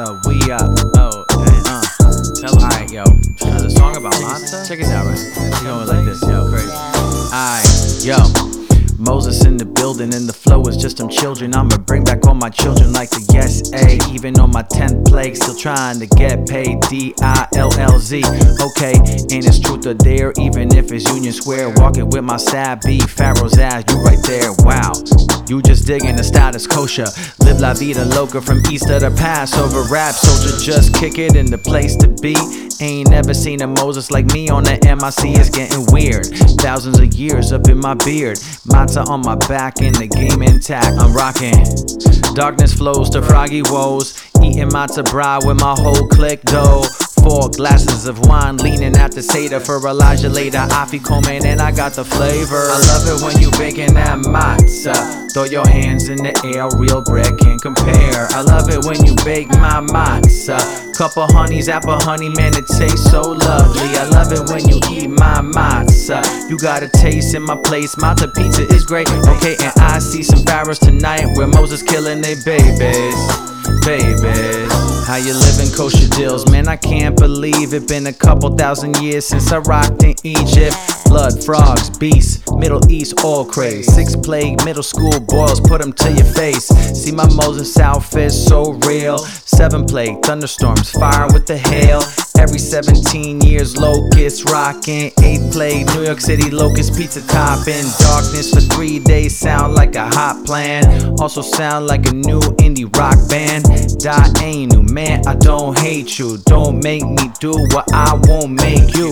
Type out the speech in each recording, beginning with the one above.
We up. Oh, tell alright, yo. The song about matzah? Check it out, right? It's going like this, yo. Crazy. Alright, yo. Moses in the building and the flow is just them children. I'ma bring back all my children like the yes A. Even on my 10th plague, still trying to get paid. D-I-L-L-Z. Okay, and it's truth or dare, even if it's Union Square. Walking with my sad B, Pharaoh's ass, you right there. Wow, you just digging the status kosher. Live la vida loca from east of the Passover. Rap soldier, just kick it in the place to be. Ain't never seen a Moses like me on the MIC, it's getting weird. Thousands of years up in my beard. Matzah on my back and the game intact. I'm rocking. Darkness flows to froggy woes. Eating matzah bread with my whole clique dough. 4 glasses of wine, leaning at the Seder for Elijah later. Afikomen and I got the flavor. I love it when you baking that matzah. Throw your hands in the air, real bread can't compare. I love it when you bake my matzah. Cup of honey's apple honey, man, it tastes so lovely. I love it when you eat my matzah. You got a taste in my place, matzah pizza is great. Okay, and I see some pharaohs tonight where Moses killing they babies. Babies, how you living kosher deals? Man, I can't believe it been a couple thousand years since I rocked in Egypt. Blood, frogs, beasts, Middle East, all craze. 6 plague, middle school boils, put them to your face. See my Moses outfit, so real. 7 plague, thunderstorms, fire with the hail. Every 17 years, locusts rockin'. 8th plague, New York City locust pizza topping. Darkness for 3 days, sound like a hot plan. Also sound like a new indie rock band. Daenu, man, I don't hate you. Don't make me do what I won't make you.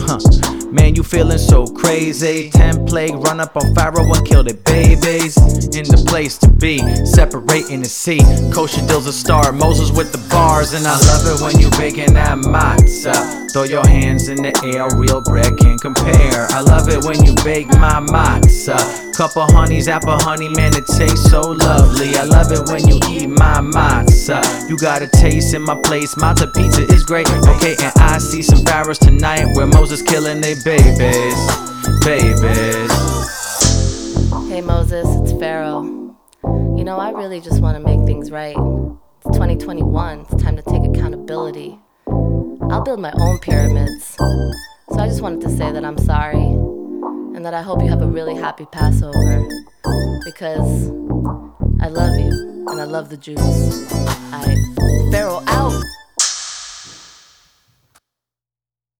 Man, you feeling so crazy. 10 plague, run up on Pharaoh and kill the babies. In the place to be, separating the sea. Kosher deals a star, Moses with the bars. And I love it when you baking that matzah. Throw your hands in the air, real bread can't compare. I love it when you bake my matzah. Cup of honey's apple honey, man, it tastes so lovely. I love it when you eat my matzah. You got a taste in my place, matzah pizza is great. Okay, and I see some pharaohs tonight where Moses killing they babies. Babies. Hey Moses, it's Pharaoh. You know, I really just want to make things right. It's 2021, it's time to take accountability. I'll build my own pyramids. So I just wanted to say that I'm sorry, and that I hope you have a really happy Passover, because I love you, and I love the Jews. Pharaoh